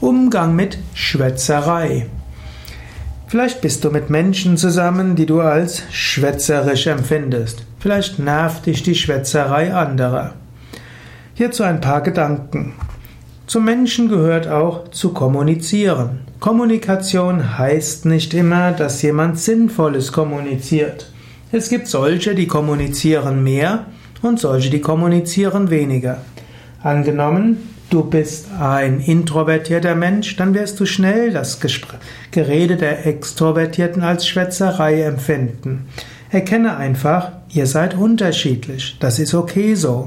Umgang mit Schwätzerei. Vielleicht bist du mit Menschen zusammen, die du als schwätzerisch empfindest. Vielleicht nervt dich die Schwätzerei anderer. Hierzu ein paar Gedanken. Zum Menschen gehört auch zu kommunizieren. Kommunikation heißt nicht immer, dass jemand Sinnvolles kommuniziert. Es gibt solche, die kommunizieren mehr und solche, die kommunizieren weniger. Angenommen, du bist ein introvertierter Mensch, dann wirst du schnell das Gerede der Extrovertierten als Schwätzerei empfinden. Erkenne einfach, ihr seid unterschiedlich. Das ist okay so.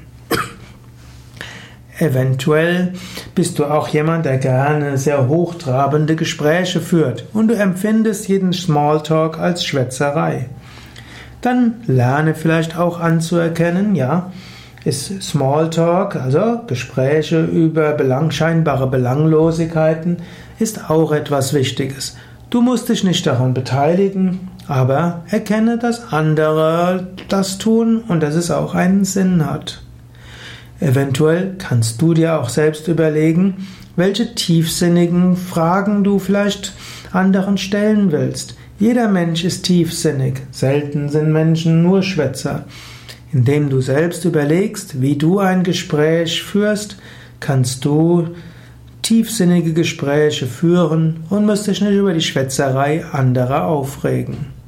Eventuell bist du auch jemand, der gerne sehr hochtrabende Gespräche führt und du empfindest jeden Smalltalk als Schwätzerei. Dann lerne vielleicht auch anzuerkennen, ja, ist Smalltalk, also Gespräche über scheinbare Belanglosigkeiten, ist auch etwas Wichtiges. Du musst dich nicht daran beteiligen, aber erkenne, dass andere das tun und dass es auch einen Sinn hat. Eventuell kannst du dir auch selbst überlegen, welche tiefsinnigen Fragen du vielleicht anderen stellen willst. Jeder Mensch ist tiefsinnig, selten sind Menschen nur Schwätzer. Indem du selbst überlegst, wie du ein Gespräch führst, kannst du tiefsinnige Gespräche führen und musst dich nicht über die Schwätzerei anderer aufregen.